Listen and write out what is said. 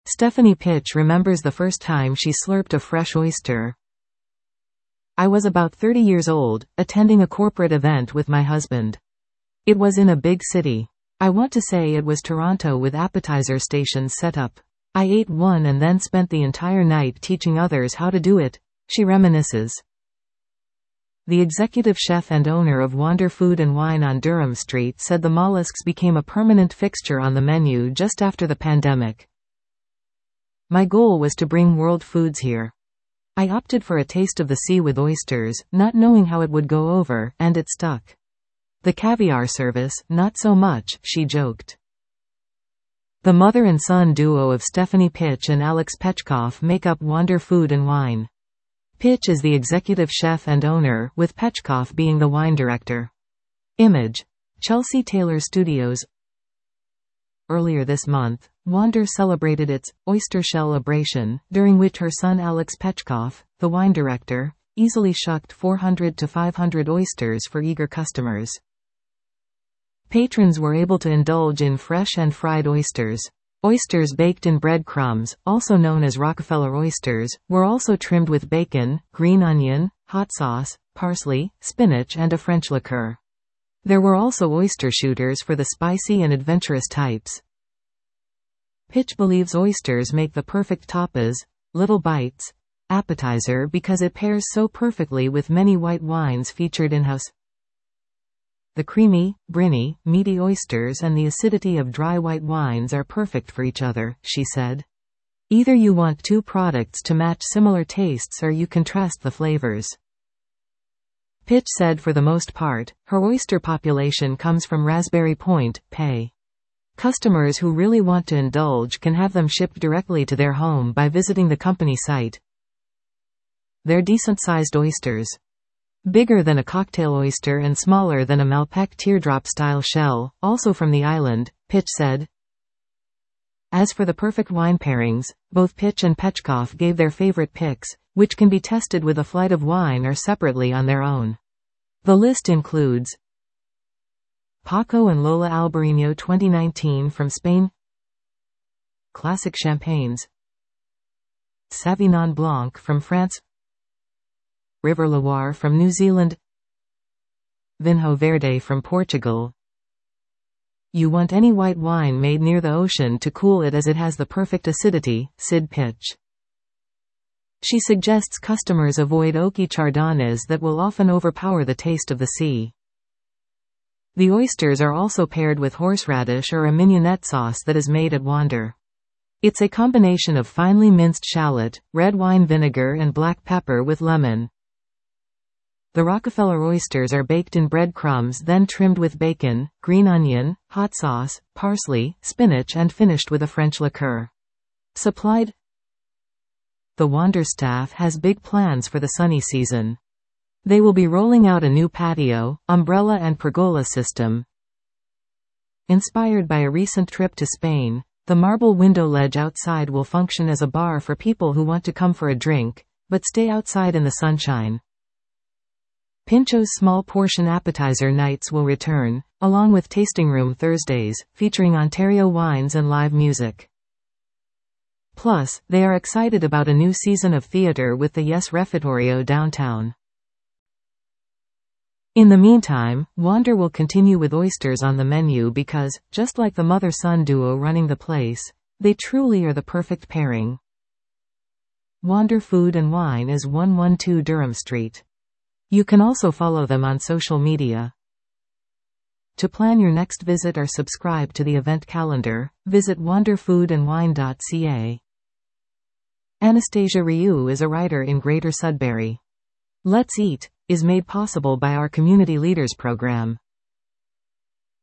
Stephanie Pitch remembers the first time she slurped a fresh oyster. I was about 30 years old, attending a corporate event with my husband. It was in a big city. I want to say it was Toronto, with appetizer stations set up. I ate one and then spent the entire night teaching others how to do it, she reminisces. The executive chef and owner of Wander Food and Wine on Durham Street said the mollusks became a permanent fixture on the menu just after the pandemic. My goal was to bring world foods here. I opted for a taste of the sea with oysters, not knowing how it would go over, and it stuck. The caviar service, not so much, she joked. The mother and son duo of Stephanie Pitch and Alex Petchkoff make up Wander Food and Wine. Pitch is the executive chef and owner, with Petchkoff being the wine director. Image. Chelsea Taylor Studios. Earlier this month, Wander celebrated its oyster celebration, during which her son Alex Petchkoff, the wine director, easily shucked 400 to 500 oysters for eager customers. Patrons were able to indulge in fresh and fried oysters. Oysters baked in breadcrumbs, also known as Rockefeller oysters, were also trimmed with bacon, green onion, hot sauce, parsley, spinach and a French liqueur. There were also oyster shooters for the spicy and adventurous types. Pitch believes oysters make the perfect tapas, little bites, appetizer because it pairs so perfectly with many white wines featured in-house. The creamy, briny, meaty oysters and the acidity of dry white wines are perfect for each other, she said. Either you want two products to match similar tastes or you contrast the flavors. Pitch said for the most part, her oyster population comes from Raspberry Point, PA. Customers who really want to indulge can have them shipped directly to their home by visiting the company site. They're decent-sized oysters. Bigger than a cocktail oyster and smaller than a Malpec teardrop-style shell, also from the island, Pitch said. As for the perfect wine pairings, both Pitch and Petchkoff gave their favorite picks, which can be tested with a flight of wine or separately on their own. The list includes Paco and Lola Albarino 2019 from Spain, Classic Champagnes, Sauvignon Blanc from France, River Loire from New Zealand, Vinho Verde from Portugal. You want any white wine made near the ocean to cool it as it has the perfect acidity, Sid Pitch. She suggests customers avoid oaky chardonnays that will often overpower the taste of the sea. The oysters are also paired with horseradish or a mignonette sauce that is made at Wander. It's a combination of finely minced shallot, red wine vinegar and black pepper with lemon. The Rockefeller oysters are baked in breadcrumbs, then trimmed with bacon, green onion, hot sauce, parsley, spinach and finished with a French liqueur. Supplied. The Wander staff has big plans for the sunny season. They will be rolling out a new patio, umbrella and pergola system. Inspired by a recent trip to Spain, the marble window ledge outside will function as a bar for people who want to come for a drink, but stay outside in the sunshine. Pincho's small portion appetizer nights will return, along with Tasting Room Thursdays, featuring Ontario wines and live music. Plus, they are excited about a new season of theater with the Yes Refectorio downtown. In the meantime, Wander will continue with oysters on the menu because, just like the mother-son duo running the place, they truly are the perfect pairing. Wander Food and Wine is 112 Durham Street. You can also follow them on social media. To plan your next visit or subscribe to the event calendar, visit wanderfoodandwine.ca. Anastasia Ryu is a writer in Greater Sudbury. Let's Eat is made possible by our Community Leaders program.